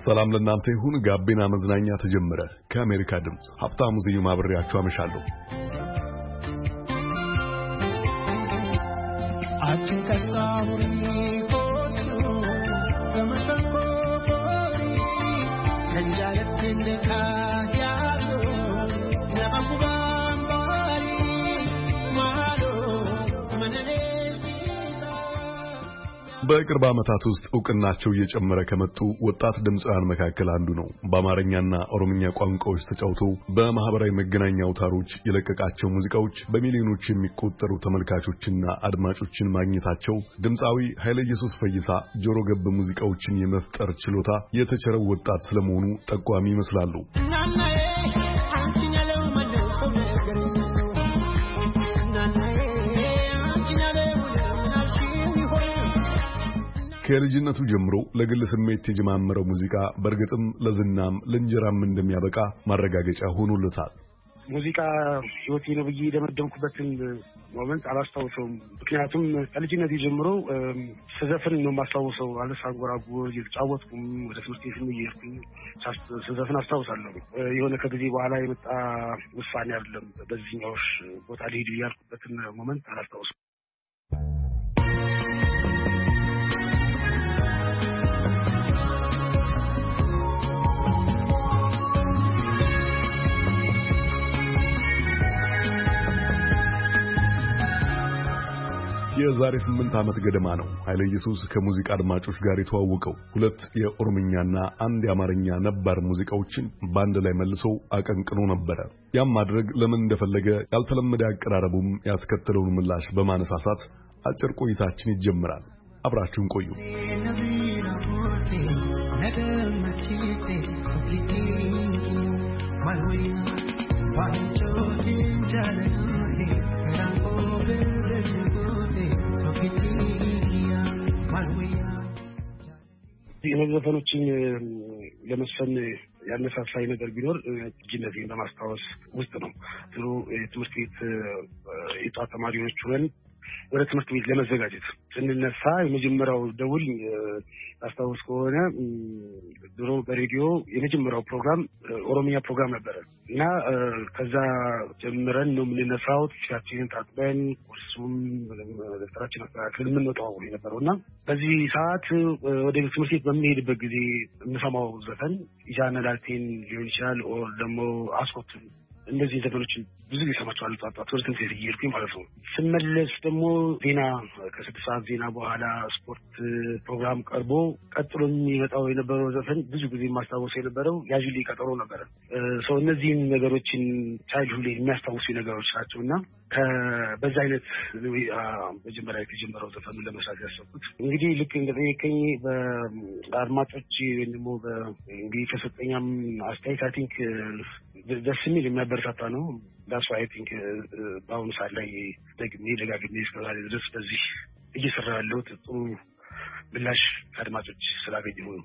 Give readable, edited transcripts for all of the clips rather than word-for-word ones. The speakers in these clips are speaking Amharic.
ሰላም ለእናንተ ይሁን። ጋቢና መዝናኛ ተጀመረ። ከአሜሪካ ድምፅ ሀብታሙ ስዩም አብሬያችሁ አመሻለሁ። በቅርብ ዓመታት ውስጥ ዕውቅናቸው እየጨመረ ከመጡ ወጣት ድምጻውያን መካከል አንዱ ነው። በአማርኛና ኦሮምኛ ቋንቋዎች ተጫውቶ በማህበራዊ መገናኛ አውታሮች የለቀቃቸው ሙዚቃዎች በሚሊዮኖች የሚቆጠሩ ተመልካቾችና አድማጮችን ማግኘታቸው ድምጻዊ ኃይለ ኢየሱስ ፈይሳ ጆሮ ገብ ሙዚቃዎችን የመፍጠር ችሎታ የተቸረው ወጣት ስለመሆኑ ጠቋሚ ይመስላሉ። ከልጅነቱ ጀምሮ ለግል ስሜት የጀማመረው ሙዚቃ በእርግጥም ለዝናም ለእንጀራም እንደሚያበቃ ማረጋገጫ ሆኖለታል። ሙዚቃ ህይወቴ ነው ብዬ የደመደምኩበትን ሞመንት አላስታውሰውም። ምክንያቱም ከልጅነቴ ጀምሮ ስዘፍን ነው የማስታውሰው። አለሳንጎራጉር እየተጫወትኩም ወደ ትምህርት ቤት እየሄድኩኝ ስዘፍን አስታውሳለሁ። የሆነ ከጊዜ በኋላ የመጣ ውሳኔ አይደለም። በዚህኛውሽ ቦታ ልሄድ ያልኩበትን ሞመንት አላስታውሰውም። የዛሬ 8 ዓመት ገደማ ነው ኃይለ ኢየሱስ ከሙዚቃ አድማጮች ጋር የተዋወቀው። 2 የኦሮምኛና 1 የአማርኛ ነባር ሙዚቃዎችን ባንድ ላይ መልሶ አቀንቅኖ ነበር። ያም ማድረግ ለምን እንደፈለገ ያልተለመደ አቀራረቡም ያስከተለውን ምላሽ በማነሳሳት አጭር ቆይታችን ይጀምራል። አብራችሁን ቆዩ። የዘፈኖችን ለመስፈን ያነሳሳይ ነገር ቢኖር ልጅነቴን በማስታወስ ውስጥ ነው። ድሮ ትምህርት ቤት የጧት ተማሪዎች ሆነን ወደ ትምህርት ቤት ለመዘጋጀት ስንነሳ የመጀመሪያው ደውል አስታውስ ከሆነ ድሮ በሬዲዮ የመጀመሪያው ፕሮግራም ኦሮሚያ ፕሮግራም ነበር እና ከዛ ጀምረን ነው የምንነሳው። ፊታችንን ታጥበን ቁርሱም ደፍተራችን አስተካክለን የምንወጣው የነበረውና በዚህ ሰዓት ወደ ትምህርት ቤት በምንሄድበት ጊዜ የምሰማው ዘፈን ኢጃና ላልቴን ሊሆን ይችላል ኦር ደግሞ አስኮትን እንደዚህ ዘፈኖችን ብዙ ጊዜ ሰማቸዋለሁ። ጧት ወደ ትምህርት ቤት እየሄድኩኝ ማለት ነው። ስመለስ ደግሞ ዜና ከ6 ሰዓት ዜና በኋላ ስፖርት ፕሮግራም ቀርቦ ቀጥሎ የሚመጣው የነበረው ዘፈን ብዙ ጊዜ የማስታወሰው የነበረው ያዥሌ ቀጠሮ ነበረ። ሰው እነዚህን ነገሮችን ቻይልድሁድ የሚያስታውሱ ነገሮች ናቸውና በዛ አይነት መጀመሪያ የተጀመረው ዘፈኑን ለመስራት ያሰብኩት እንግዲህ ልክ እንደጠየቀኝ በአድማጮች ወይም ደግሞ በእንግዲህ ከሰጠኛም አስተያየት አይ ቲንክ ደስ የሚል የሚያበረታታ ነው። ዳስ ዋይ አይ ቲንክ በአሁኑ ሰዓት ላይ ደጋግሜ እስከዛሬ ድረስ በዚህ እየሰራ ያለሁት ጥሩ ምላሽ ከአድማጮች ስላገኘሁ ነው።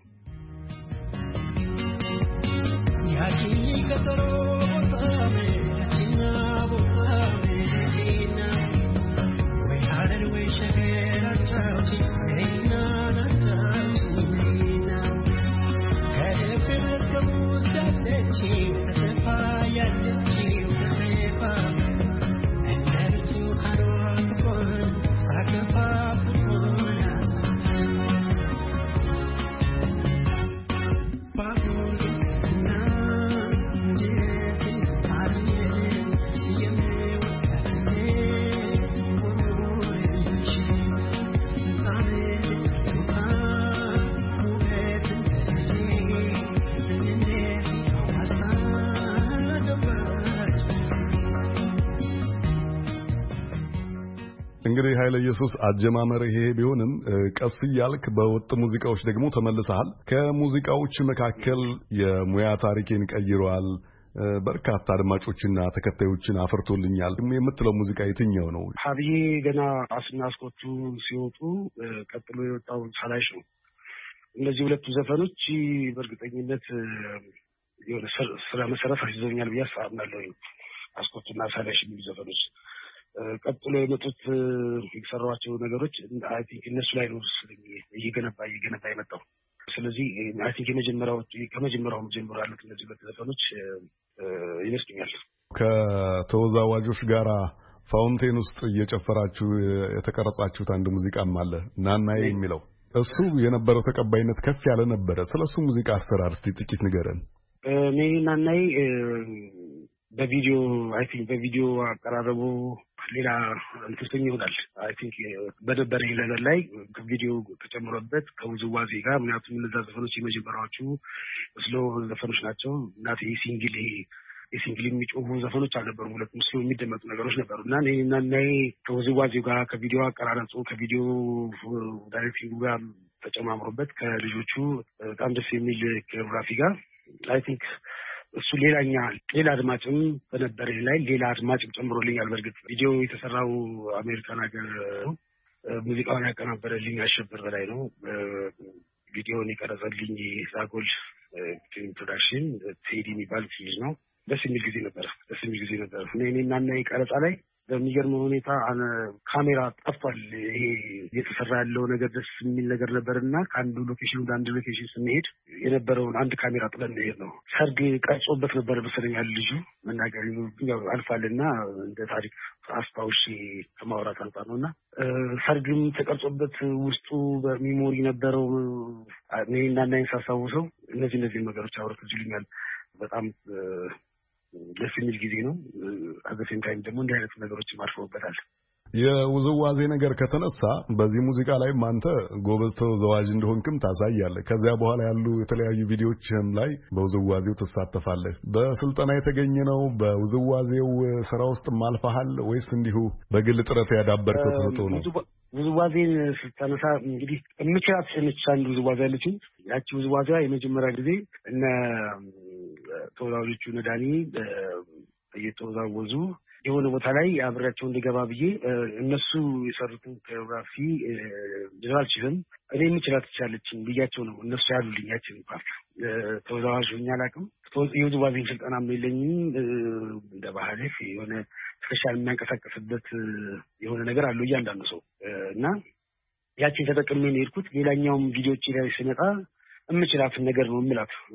እንግዲህ ኃይለ ኢየሱስ አጀማመር ይሄ ቢሆንም ቀስ እያልክ በወጥ ሙዚቃዎች ደግሞ ተመልሰሃል። ከሙዚቃዎች መካከል የሙያ ታሪኬን ቀይሯል፣ በርካታ አድማጮችና ተከታዮችን አፍርቶልኛል የምትለው ሙዚቃ የትኛው ነው? ሀብዬ ገና አስናስቆቹ ሲወጡ ቀጥሎ የወጣው ሳላሽ ነው። እነዚህ ሁለቱ ዘፈኖች በእርግጠኝነት የሆነ ስራ መሰረት አስይዘውኛል ብዬ አስባለሁ። አስኮቱና ሳላሽ የሚሉ ዘፈኖች ቀጥሎ የመጡት የሰሯቸው ነገሮች አይ ቲንክ እነሱ ላይ ነው እየገነባ የመጣው። ስለዚህ አይ ቲንክ ከመጀመሪያው ጀምሮ ያሉት እነዚህ ሁለት ዘፈኖች ይመስለኛል ከተወዛዋዦች ጋራ ፋውንቴን ውስጥ እየጨፈራችሁ የተቀረጻችሁት አንድ ሙዚቃም አለ ናናዬ የሚለው እሱ የነበረው ተቀባይነት ከፍ ያለ ነበረ። ስለሱ ሙዚቃ አሰራር እስቲ ጥቂት ንገረን። ናናዬ በቪዲዮ አቀራረቡ ሌላ እንትን ይሆናል። አይ ቲንክ በነበረኝ ነገር ላይ ቪዲዮ ተጨምሮበት ከውዝዋዜ ጋር ምክንያቱም እነዛ ዘፈኖች የመጀመሪያዎቹ ስሎ ዘፈኖች ናቸው። እናቴ የሲንግል የሚጮሁ ዘፈኖች አልነበሩም። ሁለቱም ስሎ የሚደመጡ ነገሮች ነበሩ እና ከውዝዋዜው ጋር ከቪዲዮ አቀራረጹ ከቪዲዮ ዳይሬክቲንጉ ጋር ተጨማምሮበት ከልጆቹ በጣም ደስ የሚል ኮሪዮግራፊ ጋር አይ ቲንክ እሱ ሌላ አድማጭም በነበረ ላይ ሌላ አድማጭም ጨምሮልኛል። በእርግጥ ቪዲዮ የተሰራው አሜሪካን ሀገር ሙዚቃውን ያቀናበረልኝ አሸብር በላይ ነው። ቪዲዮውን የቀረጸልኝ ዛጎል ፕሮዳክሽን ቴዲ የሚባል ልጅ ነው። ደስ የሚል ጊዜ ነበር። እኔና ቀረጻ ላይ በሚገርም ሁኔታ ካሜራ ጠፍቷል። ይሄ እየተሰራ ያለው ነገር ደስ የሚል ነገር ነበርና ከአንዱ ሎኬሽን ወደ አንዱ ሎኬሽን ስንሄድ የነበረውን አንድ ካሜራ ጥለን እንሄድ ነው። ሰርግ ቀርጾበት ነበር መሰለኝ ልጁ መናገር አልፋልና እንደ ታሪክ አስታውሽ ከማውራት አንጻር ነውና ሰርግም ተቀርጾበት ውስጡ በሚሞሪ ነበረው። እኔና ሳሳውሰው እነዚህ ነገሮች አውርተውልኛል። በጣም ደስ የሚል ጊዜ ነው። አገሴም ታይም ደግሞ እንዲህ አይነት ነገሮችም አልፈውበታል። የውዝዋዜ ነገር ከተነሳ በዚህ ሙዚቃ ላይ አንተ ጎበዝ ተወዛዋዥ እንደሆንክም ታሳያለህ። ከዚያ በኋላ ያሉ የተለያዩ ቪዲዮዎችም ላይ በውዝዋዜው ትሳተፋለህ። በስልጠና የተገኘ ነው? በውዝዋዜው ስራ ውስጥ ማልፈሃል ወይስ እንዲሁ በግል ጥረት ያዳበርከው ተሰጥኦ ነው? ውዝዋዜን ስታነሳ እንግዲህ የምችላት አንድ ውዝዋዜ አለችኝ። ያቺ ውዝዋዜ የመጀመሪያ ጊዜ እነ ተወዛዋዦቹ ነዳኒ እየተወዛወዙ የሆነ ቦታ ላይ አብሬያቸው እንድገባ ብዬ እነሱ የሰሩትን ኮሪዮግራፊ አልችልም እኔ የምችላት ትችላለችኝ ብያቸው ነው እነሱ ያሉልኝ። ያችን ፓርት ተወዛዋዥ ሆኜ አላውቅም። የውዝዋዜን ስልጠናም የለኝም። እንደ ባህል የሆነ ስፔሻል የሚያንቀሳቀስበት የሆነ ነገር አለው እያንዳንዱ ሰው እና ያችን ተጠቅሜ ነው የሄድኩት። ሌላኛውም ቪዲዮዎች ላይ ሲመጣ የምችላትን ነገር ነው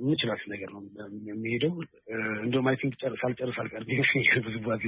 የሚሄደው። እንደውም አይ ቲንክ ሳልጨርስ አልቀርም ውዝዋዜ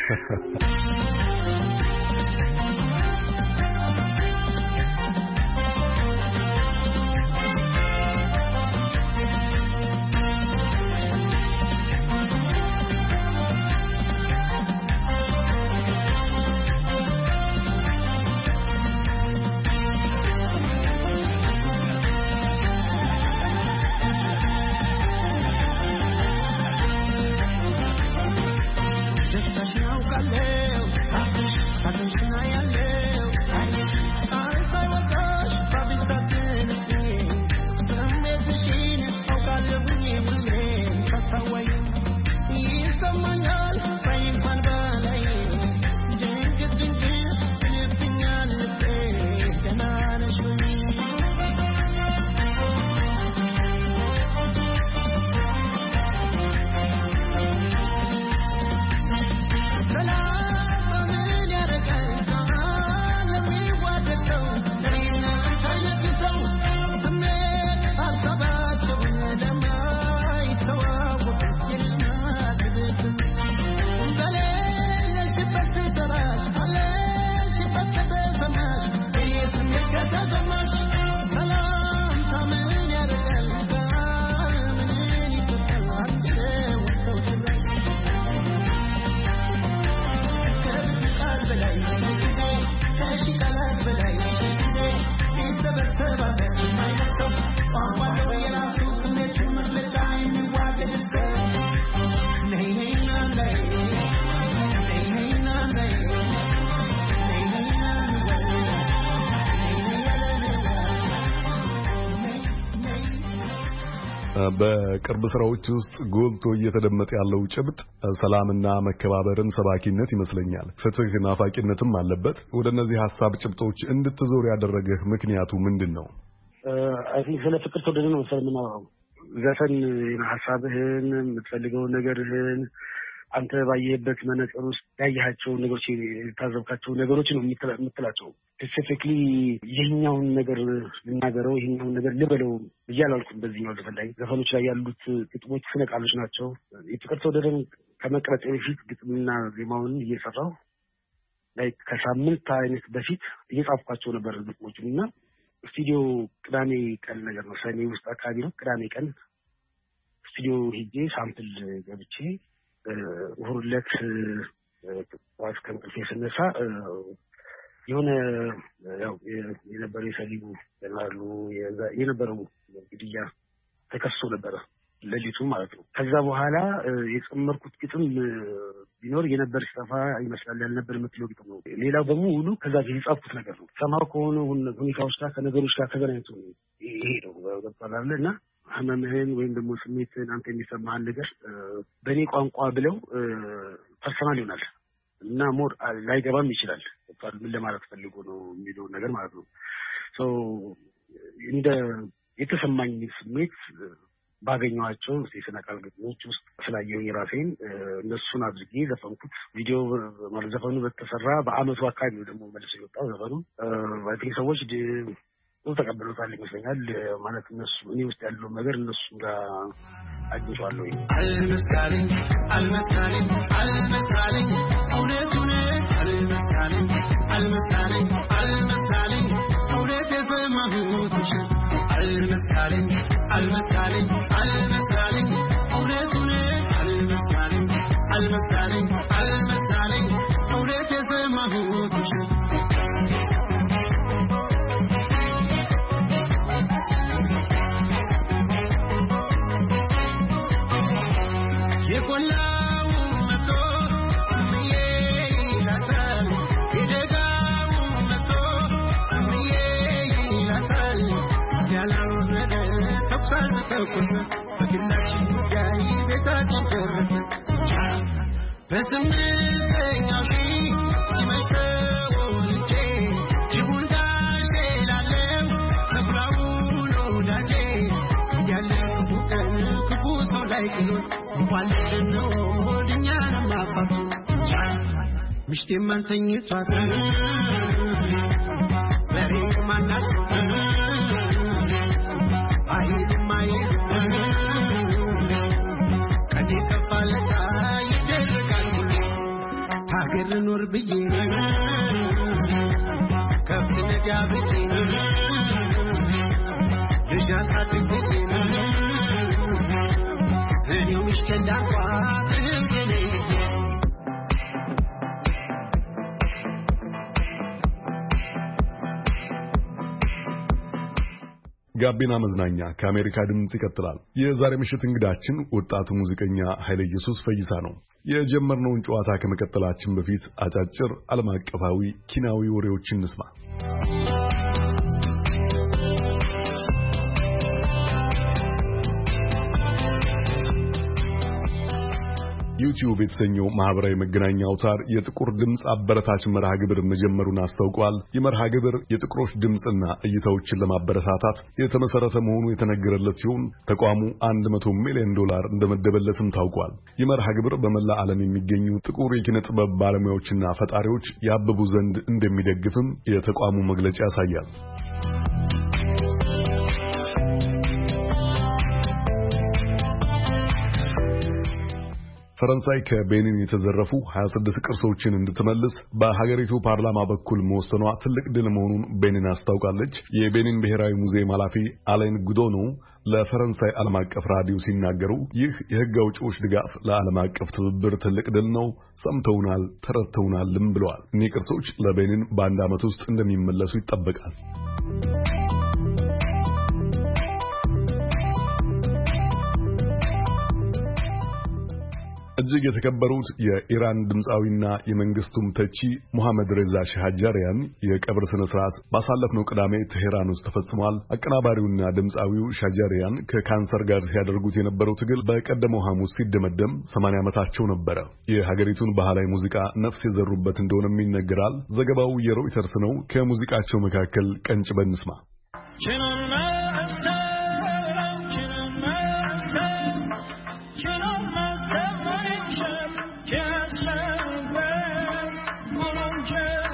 በቅርብ ስራዎች ውስጥ ጎልቶ እየተደመጠ ያለው ጭብጥ ሰላምና መከባበርን ሰባኪነት ይመስለኛል። ፍትህ ናፋቂነትም አለበት። ወደ እነዚህ ሐሳብ ጭብጦች እንድትዞር ያደረገህ ምክንያቱ ምንድነው? አይ ቲንክ ስለ ፍቅር ተወደደ ነው የምናወራው። ዘፈን ሐሳብህን የምትፈልገውን ነገርህን አንተ ባየህበት መነጽር ውስጥ ያያቸው ነገሮች የታዘብካቸው ነገሮች ነው የምትላቸው። ስፔሲፊክሊ ይህኛውን ነገር ልናገረው ይህኛውን ነገር ልበለው እያላልኩም። በዚህኛው ዘፈን ላይ ዘፈኖች ላይ ያሉት ግጥሞች ስነ ቃሎች ናቸው። የፍቅር ተወደደን ከመቅረጽ በፊት ግጥምና ዜማውን እየሰራሁ ላይ ከሳምንት አይነት በፊት እየጻፍኳቸው ነበር ግጥሞቹን እና ስቱዲዮ ቅዳሜ ቀን ነገር ነው፣ ሰኔ ውስጥ አካባቢ ነው። ቅዳሜ ቀን ስቱዲዮ ሄጄ ሳምፕል ገብቼ እሑድ ዕለት ጠዋት ከእንቅልፌ ስነሳ የሆነ ያው የነበረው የሰሊቡ ያሉ የነበረው ግድያ ተከስቶ ነበረ ለሊቱ ማለት ነው። ከዛ በኋላ የጨመርኩት ግጥም ቢኖር የነበር ሲጠፋ ይመስላል ያልነበር የምትለው ግጥም ነው። ሌላው በሙሉ ከዛ የጻፍኩት ነገር ነው። ሰማው ከሆነ ሁኔታዎች ጋር ከነገሮች ጋር ተገናኝቶ ይሄ ነው ገብቷል እና ህመምህን ወይም ደግሞ ስሜትን አንተ የሚሰማህን ነገር በእኔ ቋንቋ ብለው ፐርሰናል ይሆናል እና ሞር ላይገባም ይችላል። ምን ለማለት ፈልጎ ነው የሚለው ነገር ማለት ነው። እንደ የተሰማኝ ስሜት ባገኘኋቸው የስነ ቃል ግጥሞች ውስጥ ስላየሁኝ የራሴን እነሱን አድርጌ ዘፈንኩት። ቪዲዮ ማለት ዘፈኑ በተሰራ በአመቱ አካባቢ ነው ደግሞ መልሶ የወጣው ዘፈኑ። ባይቲንግ ሰዎች ተቀበሉታል ይመስለኛል። ማለት እነሱ እኔ ውስጥ ያለው ነገር እነሱ ጋር አግኝቷለሁ። አልመስካለኝ አልመስካለኝ አልመስካለኝ እውነቱን አልመስካለኝ አልመስካለኝ አልመስካለኝ እውነት የሰማሁት ውሸት አልመስካለኝ አልመስካለኝ አልመስካለኝ እውነቱን አልመስካለኝ አልመስካለኝ አልመስካለኝ እውነት የሰማሁት ውሸት የቆላው መቶ ምዬ ይላታል የደጋው መቶ ምዬ ይላታል ያለው ነገር ተኩሳል ተኩስ በግላችን ጋይ ቤታችን ደረሰ በስምንተኛው ሺህ ሲመሸው ልጄ ጅቡን ጋሼ ላለው ተኩላው ነው ዳጄ ያለው ቀን ክፉ ሰው ላይ ግሎት ዋልሽነው ወድኛና ማፋቱ ምሽቴ ማንተኝቷት በሬ ማናት አይልማይ ከኔ ከፋለታ ይደረጋል ሀገር ኖር ብዬ ከብት ነዳ ብዬ ልጅ አሳድግ ብዬ እኔው ምሽቴ እንዳልኳት ጋቢና መዝናኛ ከአሜሪካ ድምጽ ይቀጥላል። የዛሬ ምሽት እንግዳችን ወጣቱ ሙዚቀኛ ኃይለ ኢየሱስ ፈይሳ ነው። የጀመርነውን ጨዋታ ከመቀጠላችን በፊት አጫጭር ዓለም አቀፋዊ ኪናዊ ወሬዎችን እንስማ። ዩቲዩብ የተሰኘው ማህበራዊ መገናኛ አውታር የጥቁር ድምጽ አበረታች መርሃ ግብር መጀመሩን አስታውቋል። የመርሃ ግብር የጥቁሮች ድምጽና እይታዎችን ለማበረታታት የተመሰረተ መሆኑ የተነገረለት ሲሆን ተቋሙ $100 ሚሊዮን እንደመደበለትም ታውቋል። የመርሃ ግብር በመላ ዓለም የሚገኙ ጥቁር የኪነ ጥበብ ባለሙያዎችና ፈጣሪዎች ያብቡ ዘንድ እንደሚደግፍም የተቋሙ መግለጫ ያሳያል። ፈረንሳይ ከቤኒን የተዘረፉ 26 ቅርሶችን እንድትመልስ በሀገሪቱ ፓርላማ በኩል መወሰኗ ትልቅ ድል መሆኑን ቤኒን አስታውቃለች። የቤኒን ብሔራዊ ሙዚየም ኃላፊ አሌን ጉዶኖ ለፈረንሳይ ዓለም አቀፍ ራዲዮ ሲናገሩ ይህ የሕግ አውጪዎች ድጋፍ ለዓለም አቀፍ ትብብር ትልቅ ድል ነው፣ ሰምተውናል፣ ተረድተውናልም ብለዋል። እኒህ ቅርሶች ለቤኒን በአንድ ዓመት ውስጥ እንደሚመለሱ ይጠበቃል። እጅግ የተከበሩት የኢራን ድምጻዊና የመንግስቱም ተቺ ሙሐመድ ሬዛ ሻህጃሪያን የቀብር ስነ ስርዓት ባሳለፍነው ቅዳሜ ቴሄራን ውስጥ ተፈጽሟል። አቀናባሪውና ድምጻዊው ሻህጃሪያን ከካንሰር ጋር ሲያደርጉት የነበረው ትግል በቀደመው ሐሙስ ሲደመደም 80 ዓመታቸው ነበረ። የሀገሪቱን ባህላዊ ሙዚቃ ነፍስ የዘሩበት እንደሆነም ይነገራል። ዘገባው የሮይተርስ ነው። ከሙዚቃቸው መካከል ቀንጭበን እንስማ።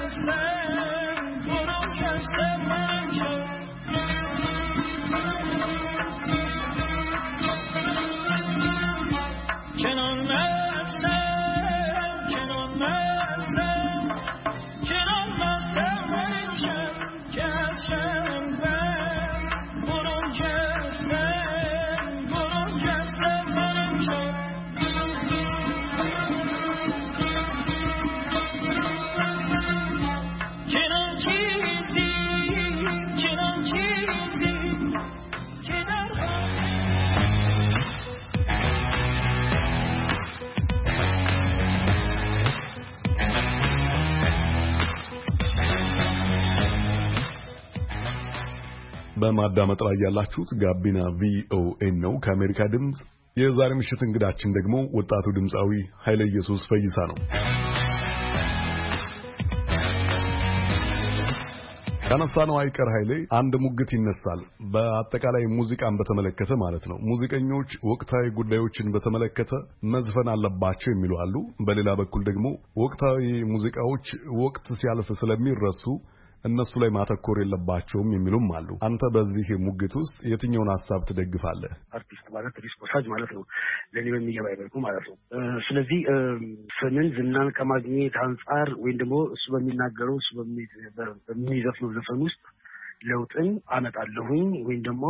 በማዳመጥ ላይ ያላችሁት ጋቢና ቪኦኤ ነው ከአሜሪካ ድምጽ። የዛሬ ምሽት እንግዳችን ደግሞ ወጣቱ ድምጻዊ ኃይለ ኢየሱስ ፈይሳ ነው። ካነሳነው አይቀር ኃይሌ አንድ ሙግት ይነሳል። በአጠቃላይ ሙዚቃን በተመለከተ ማለት ነው። ሙዚቀኞች ወቅታዊ ጉዳዮችን በተመለከተ መዝፈን አለባቸው የሚሉ አሉ። በሌላ በኩል ደግሞ ወቅታዊ ሙዚቃዎች ወቅት ሲያልፍ ስለሚረሱ እነሱ ላይ ማተኮር የለባቸውም የሚሉም አሉ። አንተ በዚህ ሙግት ውስጥ የትኛውን ሐሳብ ትደግፋለህ? አርቲስት ማለት ሪስክ ወሳጅ ማለት ነው፣ ለኔ በሚገባኝ መልኩ ማለት ነው። ስለዚህ ስምን ዝናን ከማግኘት አንጻር ወይም ደግሞ እሱ በሚናገረው እሱ በሚዘፍነው ዘፈን ውስጥ ለውጥን አመጣለሁኝ ወይም ደግሞ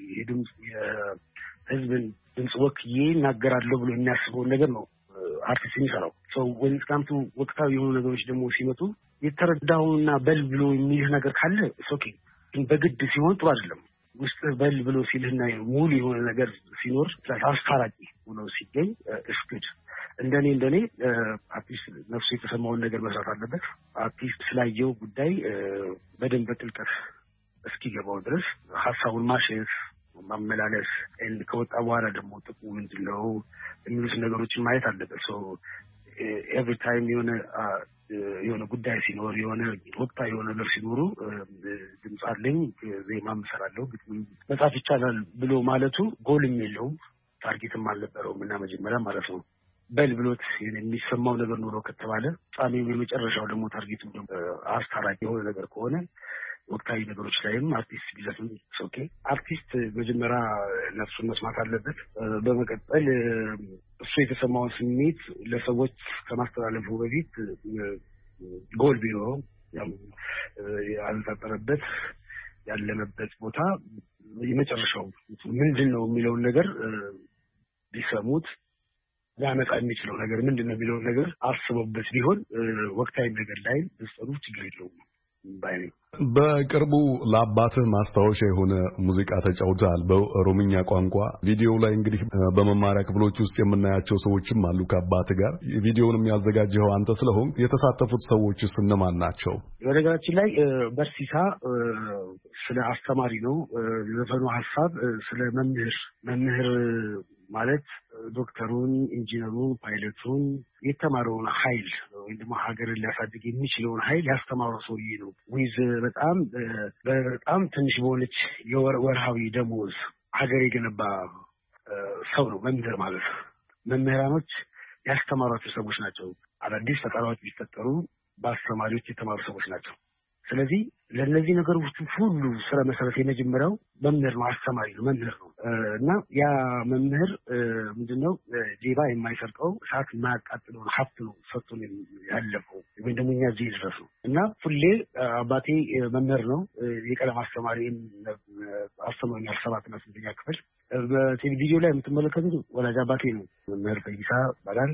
የህዝብን ድምጽ ወክዬ እናገራለሁ ብሎ የሚያስበውን ነገር ነው አርቲስት የሚሰራው። ሰው ወንስካምቱ ወቅታዊ የሆኑ ነገሮች ደግሞ ሲመጡ የተረዳውና በል ብሎ የሚልህ ነገር ካለ ኦኬ፣ ግን በግድ ሲሆን ጥሩ አይደለም። ውስጥ በል ብሎ ሲልህና ሙሉ የሆነ ነገር ሲኖር አስታራቂ ሆኖ ሲገኝ እስክድ እንደኔ አርቲስት ነፍሱ የተሰማውን ነገር መስራት አለበት። አርቲስት ስላየው ጉዳይ በደንብ በጥልቀት እስኪገባው ድረስ ሀሳቡን ማሸት ማመላለስ ከወጣ በኋላ ደግሞ ጥቅሙ ምንድነው የሚሉት ነገሮችን ማየት አለበት። ሶ ኤቭሪ ታይም የሆነ ጉዳይ ሲኖር የሆነ ወቅታዊ የሆነ ነገር ሲኖሩ ድምፅ አለኝ ዜማም እሰራለሁ ግጥም መጻፍ ይቻላል ብሎ ማለቱ ጎልም የለውም ታርጌትም አልነበረውም እና መጀመሪያ ማለት ነው በል ብሎት የሚሰማው ነገር ኖሮ ከተባለ ጻሜው የመጨረሻው ደግሞ ታርጌቱ አስታራቂ የሆነ ነገር ከሆነ ወቅታዊ ነገሮች ላይም አርቲስት ቢዘፍን ኦኬ። አርቲስት መጀመሪያ ነፍሱን መስማት አለበት። በመቀጠል እሱ የተሰማውን ስሜት ለሰዎች ከማስተላለፉ በፊት ጎል ቢኖረው ያልተጠረበት ያለነበት ቦታ የመጨረሻው ምንድን ነው የሚለውን ነገር ቢሰሙት ሊያመጣ የሚችለው ነገር ምንድን ነው የሚለውን ነገር አስበውበት ቢሆን ወቅታዊ ነገር ላይ ብትሰሩ ችግር የለውም። በቅርቡ ለአባትህ ማስታወሻ የሆነ ሙዚቃ ተጫውተሃል በኦሮምኛ ቋንቋ። ቪዲዮው ላይ እንግዲህ በመማሪያ ክፍሎች ውስጥ የምናያቸው ሰዎችም አሉ ከአባትህ ጋር። ቪዲዮውንም ያዘጋጀኸው አንተ ስለሆንክ የተሳተፉት ሰዎችስ እነማን ናቸው? በነገራችን ላይ በርሲሳ ስለ አስተማሪ ነው የዘፈኑ ሀሳብ። ስለ መምህር ማለት ዶክተሩን፣ ኢንጂነሩን፣ ፓይለቱን የተማረውን ኃይል ወይም ደግሞ ሀገርን ሊያሳድግ የሚችለውን ኃይል ያስተማረው ሰውዬ ነው። ዊዝ በጣም ትንሽ በሆነች የወርሃዊ ደሞዝ ሀገር የገነባ ሰው ነው መምህር ማለት። መምህራኖች ያስተማሯቸው ሰዎች ናቸው። አዳዲስ ፈጠራዎች ቢፈጠሩ በአስተማሪዎች የተማሩ ሰዎች ናቸው። ስለዚህ ለነዚህ ነገሮች ሁሉ ስራ መሰረት የመጀመሪያው መምህር ነው፣ አስተማሪ ነው፣ መምህር ነው እና ያ መምህር ምንድነው ሌባ የማይሰርቀው እሳት የማያቃጥለውን ሀብት ነው ሰጥቶ ያለፈው ወይም ደግሞ እኛ እዚህ ድረስ ነው እና ሁሌ አባቴ መምህር ነው። የቀለም አስተማሪን አስተምሮኛል 7ና 8ኛ ክፍል። በቴሌቪዥን ላይ የምትመለከቱት ወላጅ አባቴ ነው። መምህር ፈይሳ ባላል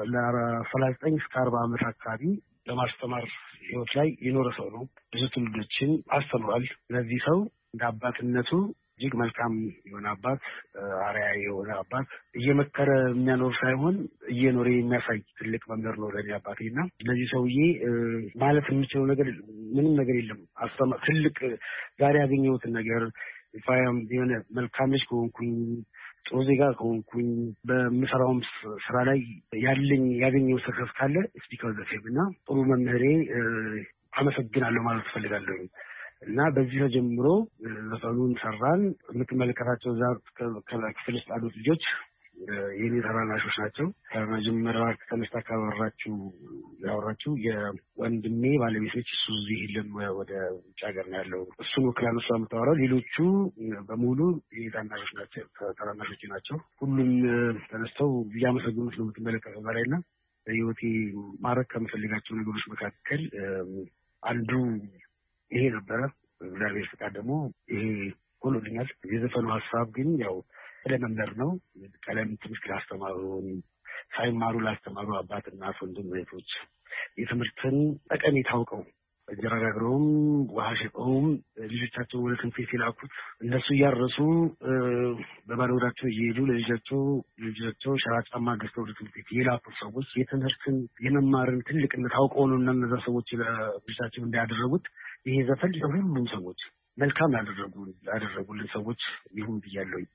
ለ39 እስከ 40 ዓመት አካባቢ ለማስተማር ህይወት ላይ የኖረ ሰው ነው። ብዙ ትውልዶችን አስተምሯል። ለዚህ ሰው እንደ አባትነቱ እጅግ መልካም የሆነ አባት፣ አርአያ የሆነ አባት፣ እየመከረ የሚያኖር ሳይሆን እየኖረ የሚያሳይ ትልቅ መምህር ነው ለኔ አባቴና ለዚህ ሰውዬ ማለት የምችለው ነገር ምንም ነገር የለም። ትልቅ ዛሬ ያገኘሁትን ነገር ፋያም የሆነ መልካም ልጅ ከሆንኩኝ ጥሩ ዜጋ ከሆንኩኝ በምሰራውም ስራ ላይ ያገኘው ሰክሰስ ካለ ስፒከር ዘፌብና ጥሩ መምህሬ አመሰግናለሁ ማለት ፈልጋለሁ እና በዚህ ተጀምሮ ዘፈኑን ሰራን። የምትመለከታቸው እዛ ክፍል ውስጥ ያሉት ልጆች የኔ ታናናሾች ናቸው። ከመጀመሪያ ተነስታ ያወራችው የወንድሜ ባለቤት ነች። እሱ እዚህ የለም፣ ወደ ውጭ ሀገር ነው ያለው። እሱን ወክላ ነው እሷ የምታወራው። ሌሎቹ በሙሉ የኔ ታናናሾች ናቸው። ሁሉም ተነስተው እያመሰገኑት ነው የምትመለከተው በላይና በህይወቴ ማድረግ ከምፈልጋቸው ነገሮች መካከል አንዱ ይሄ ነበረ። እግዚአብሔር ፍቃድ ደግሞ ይሄ ሆኖልኛል። የዘፈኑ ሀሳብ ግን ያው ስለመመር ነው። ቀለም ትምህርት ላስተማሩን ሳይማሩ ላስተማሩ አባትና ወንድም እህቶች የትምህርትን ጠቀሜታ አውቀው እንጀራ ጋግረውም ውሃ ሸጠውም ልጆቻቸው ወደ ትምህርት ቤት የላኩት እነሱ እያረሱ በባዶ እግራቸው እየሄዱ ለልጆቻቸው ሸራ ጫማ ገዝተው ወደ ትምህርት ቤት የላኩት ሰዎች የትምህርትን የመማርን ትልቅነት አውቀው ነው እና እነዛ ሰዎች ለልጆቻቸው እንዳያደረጉት ይሄ ዘፈን ለሁሉም ሰዎች መልካም ላደረጉልን ሰዎች ይሁን ብያለሁኝ።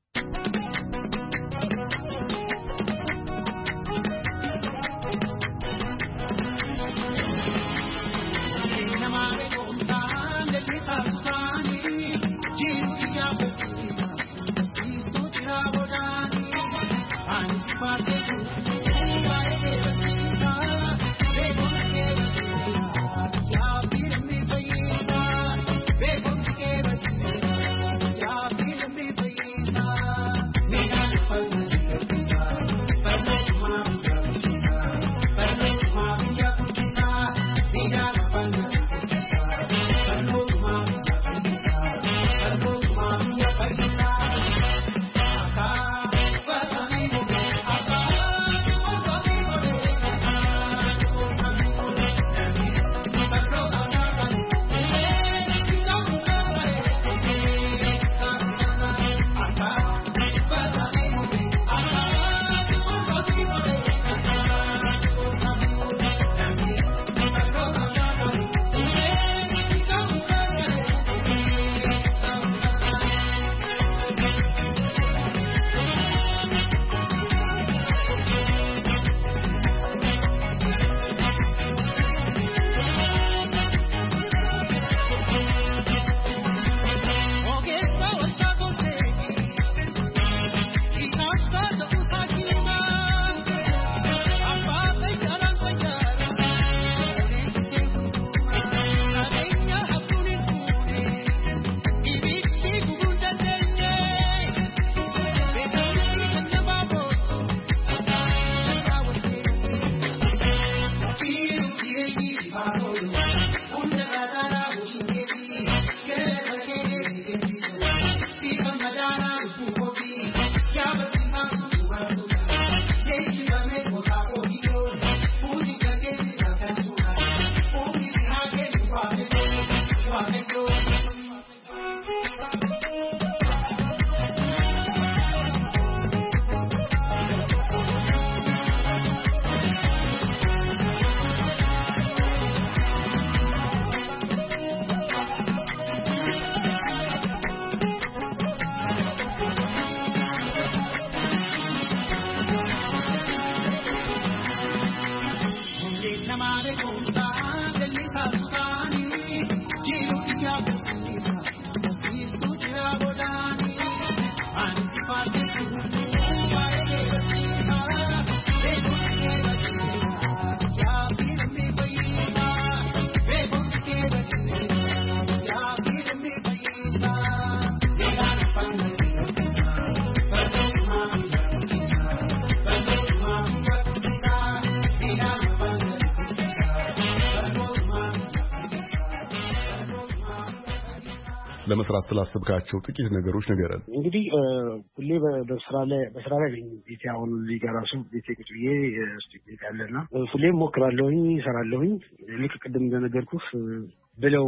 ለመስራት ስላሰብካቸው ጥቂት ነገሮች ንገረን። እንግዲህ ሁሌ በስራ ላይ ነኝ። ቤቴ አሁን ሊጋራሱ ቤቴ ቁጭ ብዬ ስቱዲዮ ያለና ሁሌ ሞክራለሁኝ፣ እሰራለሁኝ። ልክ ቅድም እንደነገርኩህ ብለው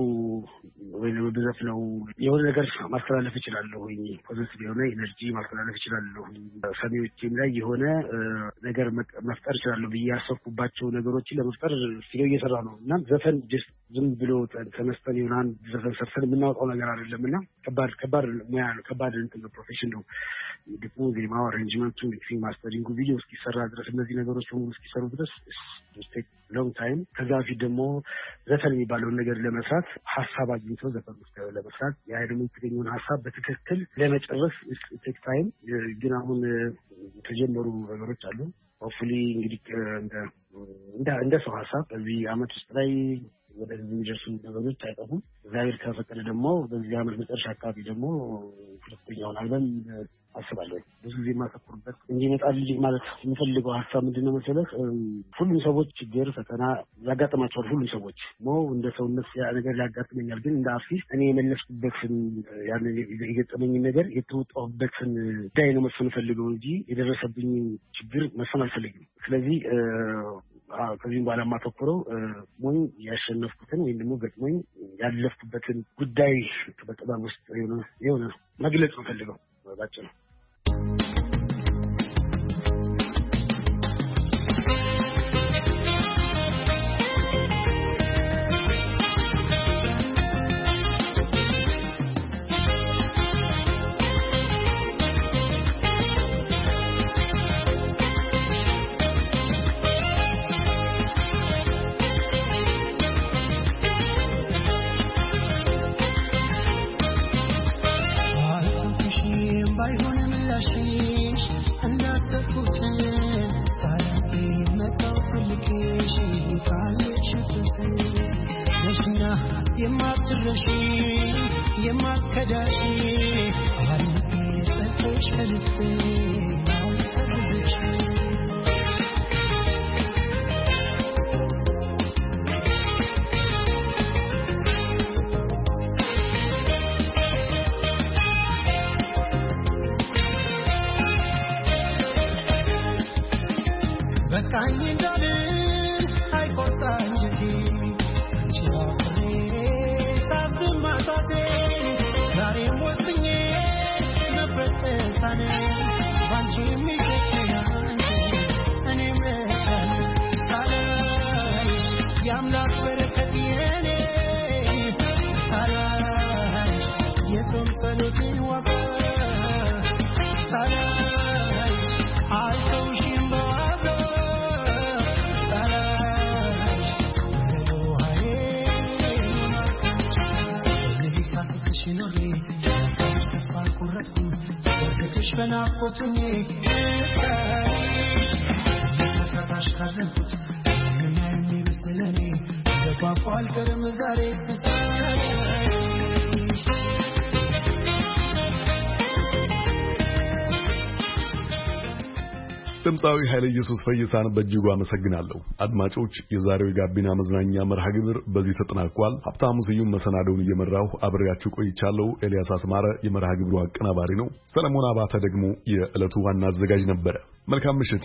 ወይ በዘፍ ነው የሆነ ነገር ማስተላለፍ እችላለሁኝ። ፖዚቲቭ የሆነ ኤነርጂ ማስተላለፍ እችላለሁኝ። ሰሚዎችም ላይ የሆነ ነገር መፍጠር እችላለሁ ብዬ ያሰብኩባቸው ነገሮችን ለመፍጠር ሲለው እየሰራ ነው እና ዘፈን ዝም ብሎ ተነስተን የሆነ አንድ ዘፈን ሰርተን የምናወጣው ነገር አይደለምና ከባድ ሙያ ነው። ከባድ ፕሮፌሽን ነው። ደግሞ ዜማው፣ አሬንጅመንቱ፣ ሚክሲንግ፣ ማስተሪንጉ፣ ቪዲዮ እስኪሰራ ድረስ እነዚህ ነገሮች ሁሉ እስኪሰሩ ድረስ ሎንግ ታይም። ከዛ በፊት ደግሞ ዘፈን የሚባለውን ነገር ለመስራት ሐሳብ አግኝቶ ዘፈን ውስጥ ለመስራት ያ ደግሞ የተገኘውን ሐሳብ በትክክል ለመጨረስ ቴክ ታይም ግን አሁን ተጀመሩ ነገሮች አሉ ሆፕፉሊ እንግዲህ እንደ ሰው ሐሳብ በዚህ አመት ውስጥ ላይ ወደ የሚደርሱ ነገሮች አይጠፉም እግዚአብሔር ከፈቀደ ደግሞ በዚህ አመት መጨረሻ አካባቢ ደግሞ ሁለተኛውን አልበም አስባለሁ ብዙ ጊዜ ማተኮርበት እንዲመጣልኝ ማለት የምፈልገው ሐሳብ ምንድነው መሰለህ ሁሉም ሰዎች ችግር ፈተና ያጋጥማቸዋል ሁሉም ሰዎች እንደ ሰውነት ያ ነገር ያጋጥመኛል ግን እንደ አርቲስት እኔ የመለስኩበትን ያን የገጠመኝ ነገር የተወጣሁበትን ዳይ ነው መስፈን ፈልገው እንጂ የደረሰብኝ ችግር መስፈን አልፈልግም ስለዚህ ከዚህ በኋላ ማተኮረው ሞኝ ያሸነፍኩትን ወይም ደግሞ ገጥሞኝ ያለፍኩበትን ጉዳይ በጥበብ ውስጥ የሆነ መግለጽ ነው ፈልገው ባጭሩ ድምጻዊ ኃይለ ኢየሱስ ፈይሳን በእጅጉ አመሰግናለሁ። አድማጮች የዛሬው የጋቢና መዝናኛ መርሃ ግብር በዚህ ተጠናቋል። ሀብታሙ ስዩም መሰናዶውን እየመራሁ አብሬያችሁ ቆይቻለሁ። ኤልያስ አስማረ የመርሃ ግብሩ አቀናባሪ ነው። ሰለሞን አባተ ደግሞ የዕለቱ ዋና አዘጋጅ ነበረ። መልካም ምሽት።